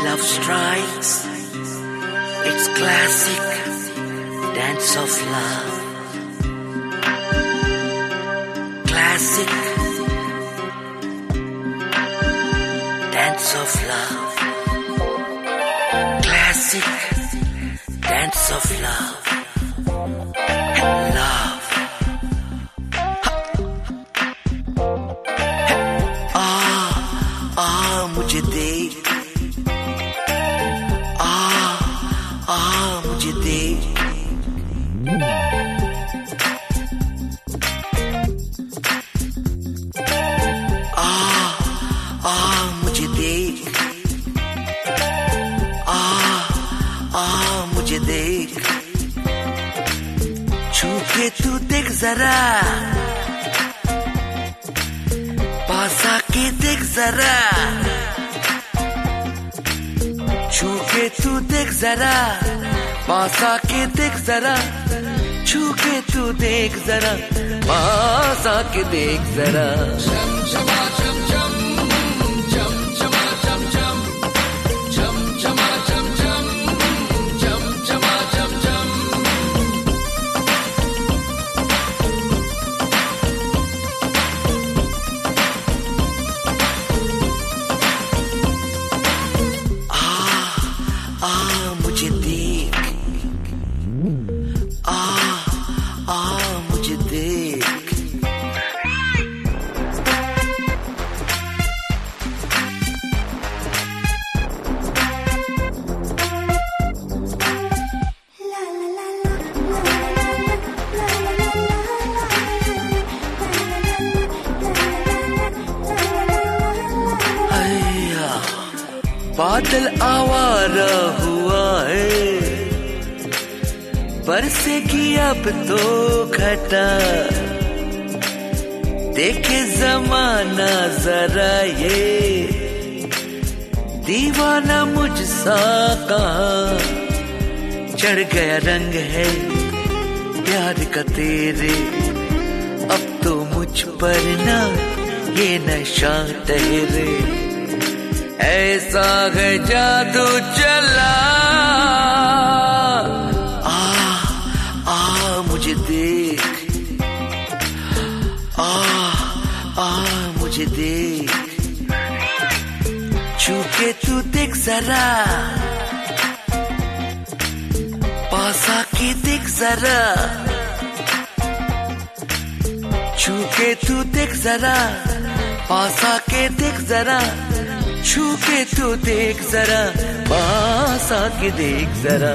love strikes, it's classic dance of love. Classic dance of love. Classic dance of love. Love. मुझे देख, मुझे देख, मुझे देख, मुझे देख, छू के तू देख जरा, पास आके देख जरा, छू के तू देख जरा, पास आके देख जरा, छू के तू देख जरा, पास आके देख जरा. मुझे देख, मुझे देख. बादल आवारा हुआ है, बरसेगी अब तो घटा, देखे जमाना जरा ये, दीवाना मुझसा कहाँ, चढ़ गया रंग है प्यार का तेरे, अब तो मुझ पर ना ये नशा ठहरे, ऐसा है जादू चला. मुझे देख, मुझे देख, छू के तू देख जरा, पास आके देख जरा, छू के तू देख जरा, पास आके देख जरा, छू के तू देख जरा, पास आके देख जरा.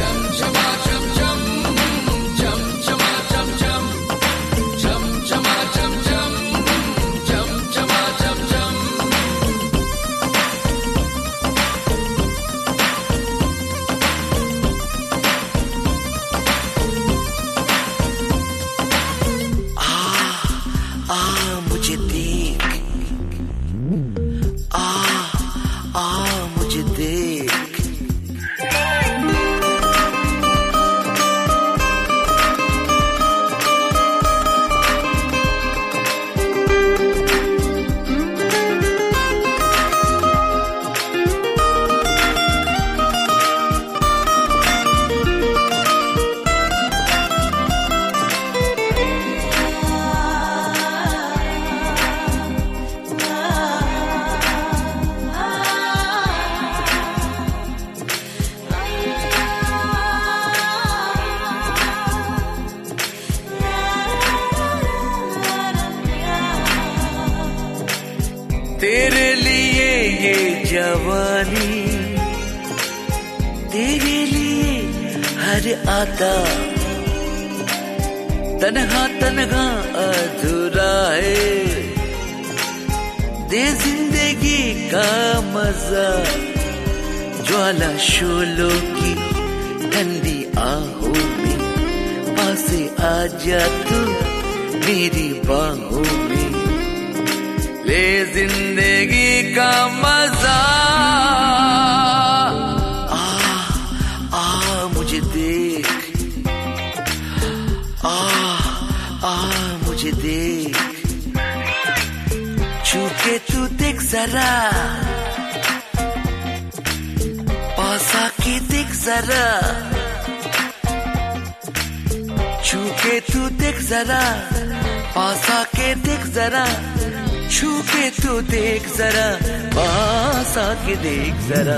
मुझे देख, मुझे देख. तेरे लिए ये जवानी, तेरे लिए हर आता, तन्हा तन्हा अधूरा है, दे जिंदगी का मजा, ज्वाला शोलों की ठंडी आहों में, पास आ जा तू मेरी बाहों में, ले जिंदगी का मजा. मुझे देख, मुझे देख, छू के तू देख जरा, जरा, छू के तू देख जरा, पास आके देख जरा, छू के तू देख जरा, पास आके देख जरा।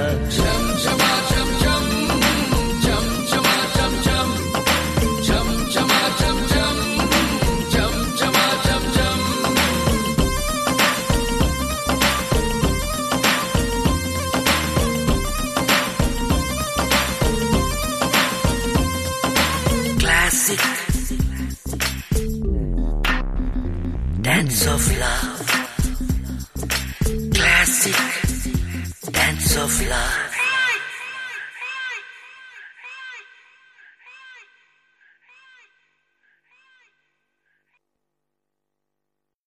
Classic dance of love, classic dance of love.